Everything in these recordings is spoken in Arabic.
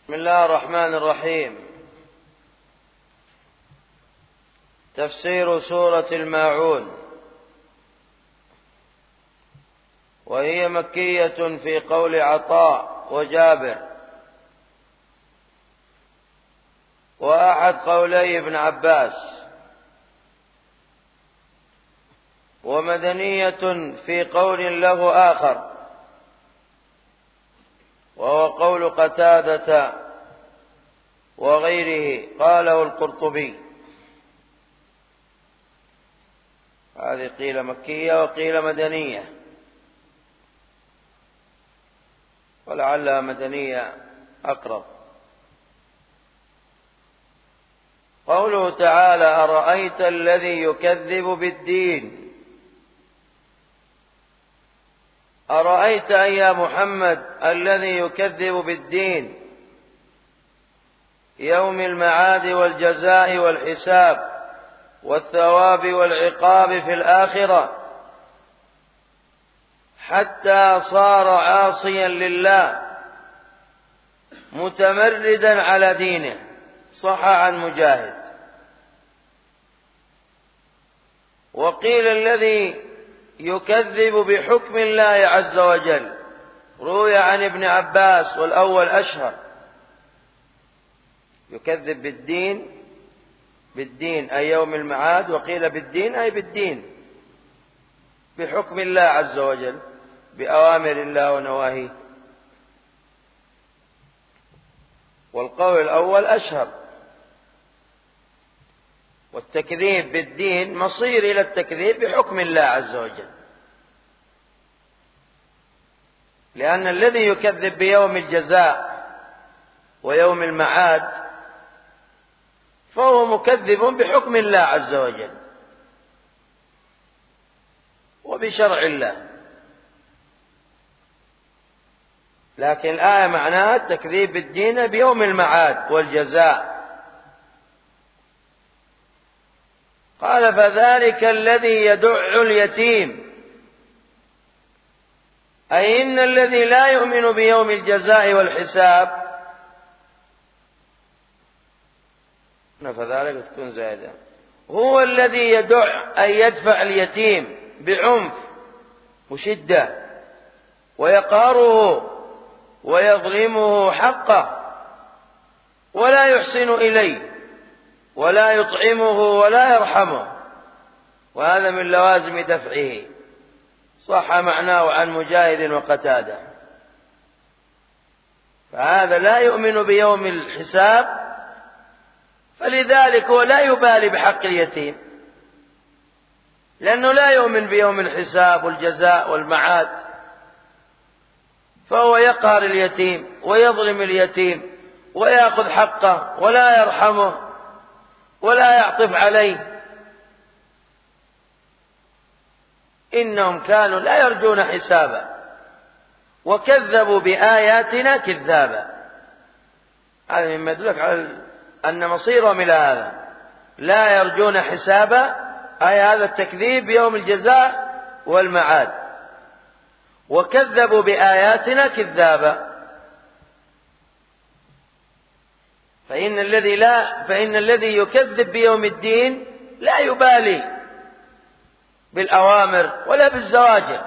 بسم الله الرحمن الرحيم. تفسير سورة الماعون، وهي مكية في قول عطاء وجابر، وأحد قولي ابن عباس، ومدنية في قول له آخر، وهو قول قتادة وغيره قاله القرطبي. هذه قيل مكية وقيل مدنية، ولعلها مدنية أقرب. قوله تعالى: أرأيت الذي يكذب بالدين. أرأيت أي يا محمد الذي يكذب بالدين، يوم المعاد والجزاء والحساب والثواب والعقاب في الآخرة، حتى صار عاصيا لله متمردا على دينه. صح عن مجاهد. وقيل الذي يكذب بحكم الله عز وجل، روي عن ابن عباس والأول أشهر. يكذب بالدين أي يوم المعاد، وقيل بالدين أي بالدين بحكم الله عز وجل، بأوامر الله ونواهيه، والقول الأول أشهر. والتكذيب بالدين مصير إلى التكذيب بحكم الله عز وجل، لأن الذي يكذب بيوم الجزاء ويوم المعاد فهو مكذب بحكم الله عز وجل وبشرع الله. لكن الآية معناها التكذيب بالدين بيوم المعاد والجزاء. قال: فذلك الذي يدع اليتيم، أي إن الذي لا يؤمن بيوم الجزاء والحساب، فذلك تكون زائدة، هو الذي يدع أي يدفع اليتيم بعنف وشدة، ويقهره ويظلمه حقه، ولا يحسن إليه ولا يطعمه ولا يرحمه، وهذا من لوازم دفعه. صح معناه عن مجاهد وقتادة. فهذا لا يؤمن بيوم الحساب، فلذلك هو لا يبالي بحق اليتيم، لأنه لا يؤمن بيوم الحساب والجزاء والمعاد، فهو يقهر اليتيم ويظلم اليتيم ويأخذ حقه ولا يرحمه ولا يعطف عليه. إنهم كانوا لا يرجون حسابا وكذبوا بآياتنا كذابا. هذا مما يدلك على أن مصيرهم إلى هذا، لا يرجون حسابا، أي هذا التكذيب بيوم الجزاء والمعاد، وكذبوا بآياتنا كذابا. فإن الذي يكذب بيوم الدين لا يبالي بالأوامر ولا بالزواجر،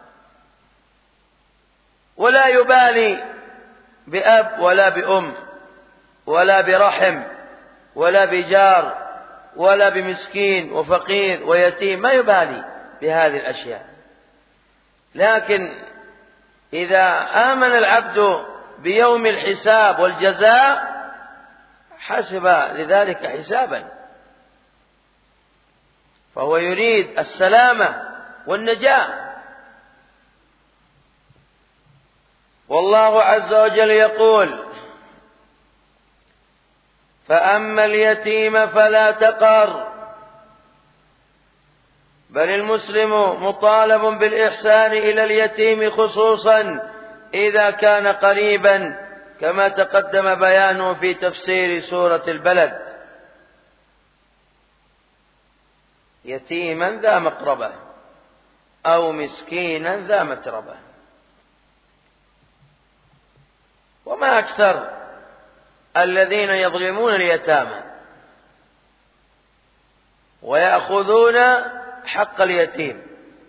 ولا يبالي بأب ولا بأم ولا برحم ولا بجار ولا بمسكين وفقير ويتيم، ما يبالي بهذه الأشياء. لكن إذا آمن العبد بيوم الحساب والجزاء حسب لذلك حسابا، فهو يريد السلامة والنجاة. والله عز وجل يقول: فأما اليتيم فلا تقهر. بل المسلم مطالب بالإحسان إلى اليتيم، خصوصا إذا كان قريبا، كما تقدم بيانه في تفسير سورة البلد. يتيما ذا مقربة أو مسكينا ذا متربة. وما أكثر الذين يظلمون اليتامى ويأخذون حق اليتيم.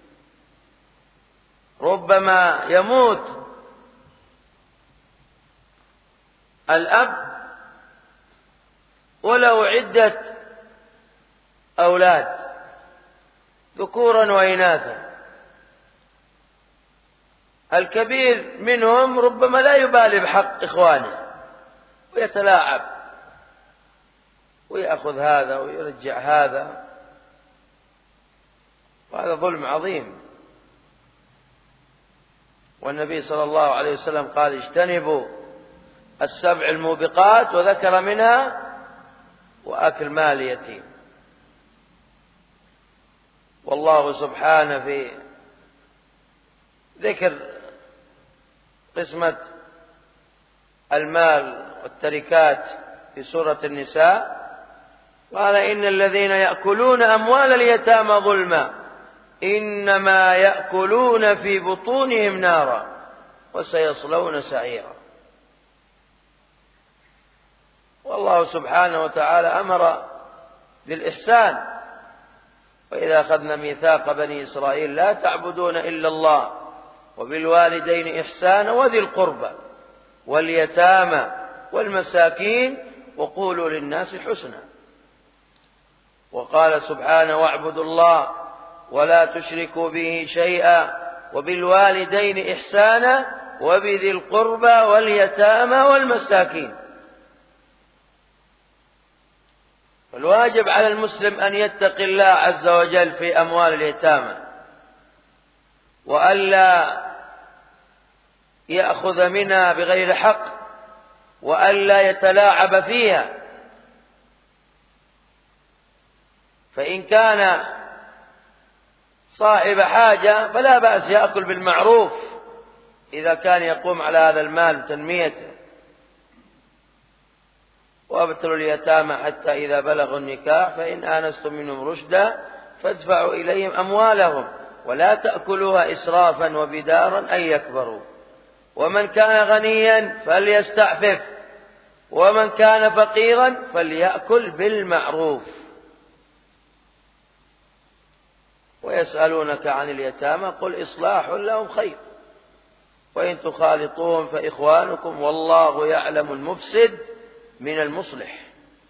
ربما يموت الأب وله عدة أولاد ذكورا وإناثا، الكبير منهم ربما لا يبالي بحق إخوانه ويتلاعب ويأخذ هذا ويرجع هذا، وهذا ظلم عظيم. والنبي صلى الله عليه وسلم قال: اجتنبوا السبع الموبقات، وذكر منها وأكل مال اليتيم. والله سبحانه في ذكر قسمة المال والتركات في سورة النساء قال: إن الذين يأكلون أموال اليتامى ظلما إنما يأكلون في بطونهم نارا وسيصلون سعيرا. والله سبحانه وتعالى أمر بالإحسان: وإذا أخذنا ميثاق بني إسرائيل لا تعبدون إلا الله وبالوالدين إحسانا وذي القربى واليتامى والمساكين وقولوا للناس حسنا. وقال سبحانه: واعبدوا الله ولا تشركوا به شيئا وبالوالدين إحسانا وبذي القربى واليتامى والمساكين. فالواجب على المسلم أن يتقي الله عز وجل في أموال اليتامى، وألا يأخذ منها بغير حق، وألا يتلاعب فيها. فإن كان صاحب حاجة فلا بأس يأكل بالمعروف إذا كان يقوم على هذا المال تنميته. وابتلوا اليتامى حتى إذا بلغوا النكاح فإن آنستم منهم رشدا فادفعوا إليهم أموالهم ولا تأكلوها إسرافا وبدارا أن يكبروا. ومن كان غنيا فليستعفف ومن كان فقيرا فليأكل بالمعروف. ويسألونك عن اليتامى قل إصلاح لهم خير وإن تخالطوهم فإخوانكم والله يعلم المفسد من المصلح.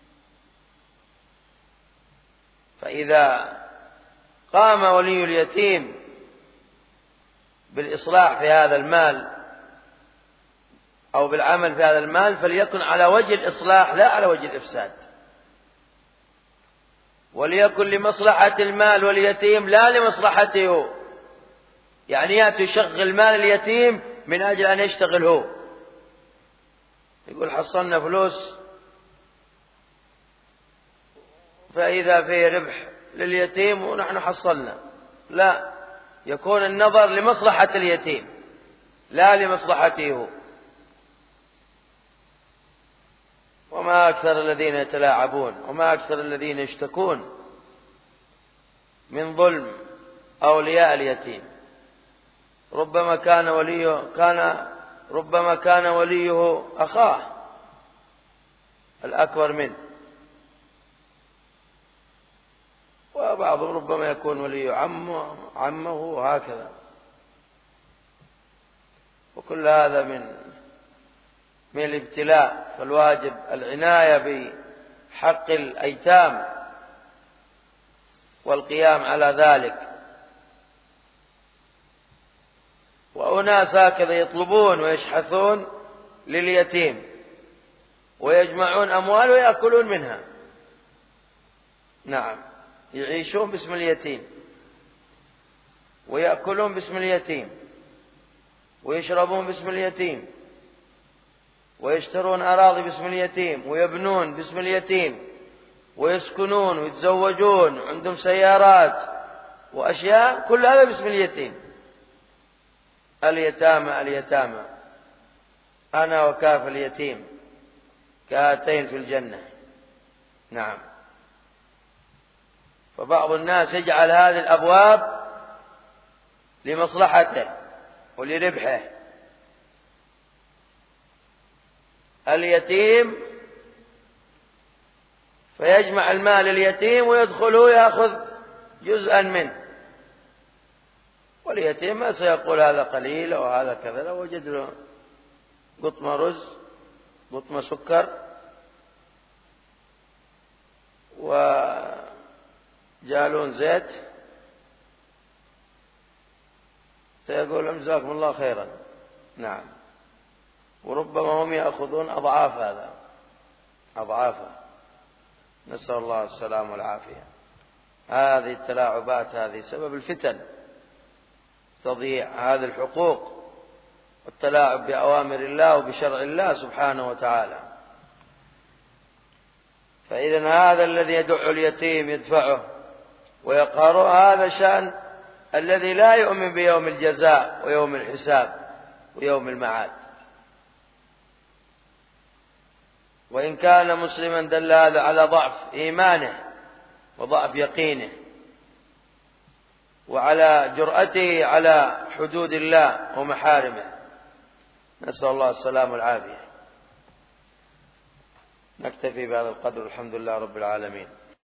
فإذا قام ولي اليتيم بالإصلاح في هذا المال أو بالعمل في هذا المال فليكن على وجه الإصلاح لا على وجه الإفساد، وليكن لمصلحة المال واليتيم لا لمصلحته. يعني يأتي يشغل مال اليتيم من أجل أن يشتغل هو، يقول حصلنا فلوس فإذا فيه ربح لليتيم ونحن حصلنا. لا، يكون النظر لمصلحة اليتيم لا لمصلحته هو. وما أكثر الذين يتلاعبون وما أكثر الذين يشتكون من ظلم أولياء اليتيم. ربما كان وليه أخاه الأكبر منه، وبعضهم ربما يكون ولي عمه وهكذا. وكل هذا من الابتلاء. فالواجب العناية بحق الأيتام والقيام على ذلك. وأناس هكذا يطلبون ويشحثون لليتيم ويجمعون أموال ويأكلون منها. نعم، يعيشون باسم اليتيم ويأكلون باسم اليتيم ويشربون باسم اليتيم ويشترون أراضي باسم اليتيم ويبنون باسم اليتيم ويسكنون ويتزوجون وعندهم سيارات وأشياء، كل هذا باسم اليتيم. اليتامى أنا وكاف اليتيم كهاتين في الجنة. نعم. فبعض الناس يجعل هذه الأبواب لمصلحته ولربحه. اليتيم فيجمع المال اليتيم ويدخل يأخذ جزءا منه، واليتيم ما سيقول هذا قليل أو هذا كذا، لو وجد له قطمة رز قطمة سكر وجالون زيت سيقول لهم جزاكم الله خيرا. نعم، وربما هم يأخذون أضعاف هذا، أضعافه، نسأل الله السلام والعافية. هذه التلاعبات هذه سبب الفتن، تضييع هذه الحقوق والتلاعب بأوامر الله وبشرع الله سبحانه وتعالى. فإذا هذا الذي يدع اليتيم يدفعه ويقهره، هذا شأن الذي لا يؤمن بيوم الجزاء ويوم الحساب ويوم المعاد. وإن كان مسلما دل هذا على ضعف إيمانه وضعف يقينه وعلى جرأته على حدود الله ومحارمه، نسأل الله السلام والعافية. نكتفي بهذا القدر، الحمد لله رب العالمين.